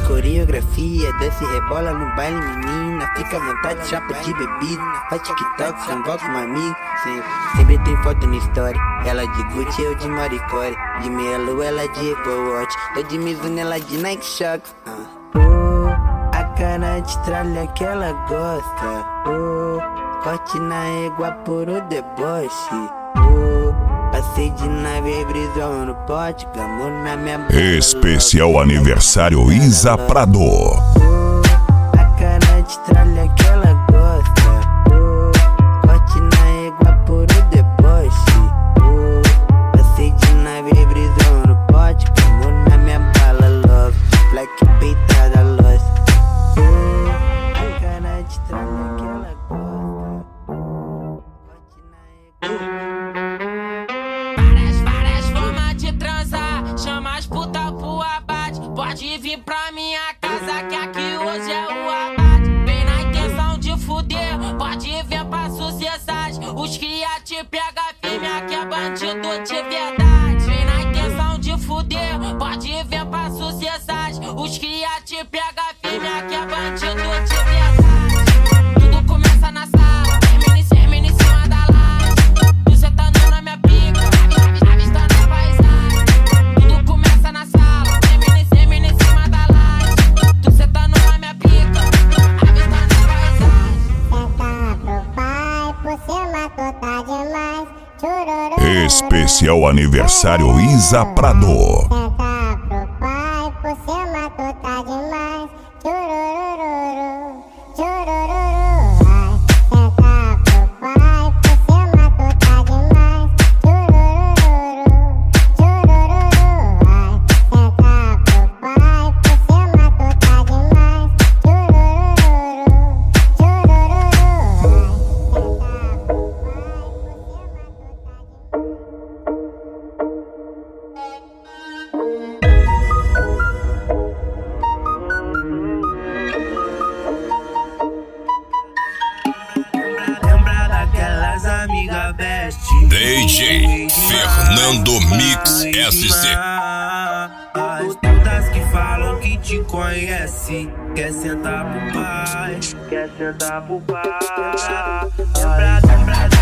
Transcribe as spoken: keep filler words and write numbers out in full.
coreografia, desce e rebola no baile, menina. Fica à vontade, chapa de bebida. Faz TikTok, se envolve com um amigo. Sempre, sempre tem foto na história. Ela de Gucci, eu de Maricore. De meia lua, ela de Apple Watch. Tô de Mizuno, ela de Nike Shox. uh. Oh, a cara de tralha que ela gosta. Oh, corte na égua por o deboche. Oh, passei de nave, brisou no pote, gamou na minha boca. Especial aniversário Isa Prado. Oh, a cara de tralha que ela gosta. Oh, corte na égua por o deboche. Oh, passei de nave, brisou no pote, gamou na minha bala, love. Black peitada, lost. Oh, a cara de tralha que ela gosta. Corte na égua. Pode vir pra minha casa que aqui hoje é o abate. Vem na intenção de fuder, pode vir pra sociedade. Os cria te pega firme, aqui é bandido de verdade. Vem na intenção de fuder, pode vir pra sociedade. Os cria te pega firme, aqui é bandido de verdade. Tudo começa na sala, termina, termina em cima da laje. Tu sentando na minha pica, avistando a paisagem. Tudo começa na sala. Especial aniversário Isa Prado. Senta pro pai, por cima tu tá demais. Churururu, churururu, vai. Senta pro pai, por cima tu tá demais. Churururu, churururu, vai. Senta pro pai, por cima tu tá demais. Churururu, churururu, D J Fernando Mix S C. Todas que falam que te conhece, quer sentar pro pai, quer sentar pro pai. Lembra, lembra